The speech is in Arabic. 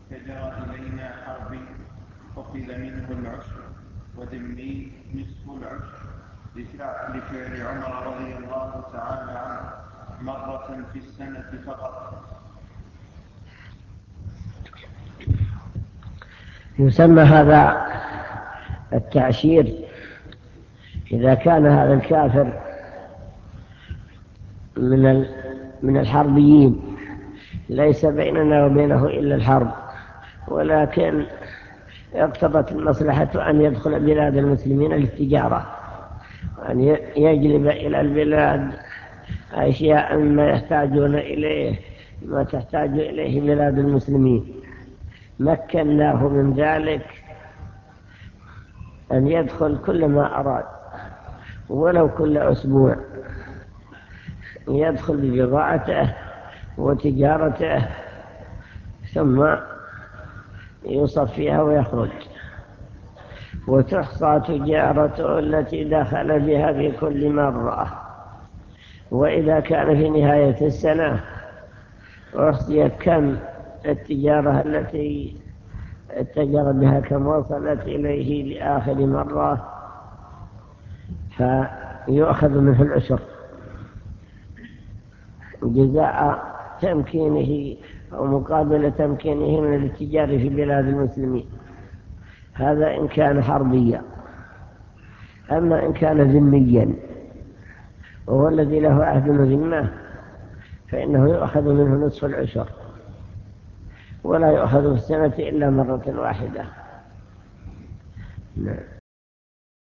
فجرى إلينا حربي أخذ منه العشر وذمي نصف العشر لفعل عمر رضي الله تعالى عنه مرة في السنة فقط. يسمى هذا التعشير إذا كان هذا الكافر من الحربيين، ليس بيننا وبينه إلا الحرب، ولكن اقتضت المصلحة أن يدخل بلاد المسلمين للتجارة، وأن يجلب إلى البلاد أشياء ما يحتاجون إليه، ما تحتاج إليه بلاد المسلمين. مكناه من ذلك أن يدخل كل ما أراد، ولو كل أسبوع يدخل ببضاعته وتجارته، ثم يصفيها ويخرج، وتحصى تجارته التي دخل بها في كل مرة. وإذا كان في نهاية السنة أحصي كم التجارة التي اتجر بها، كم وصلت إليه لآخر مرة، فيؤخذ منه العشر جزاء تمكينه أو مقابل تمكينه من الاتجار في بلاد المسلمين. هذا إن كان حربيا. أما إن كان ذميا وهو الذي له عهد وذمة، فإنه يؤخذ منه نصف العشر، ولا يؤخذ في السنة إلا مرة واحدة. نعم.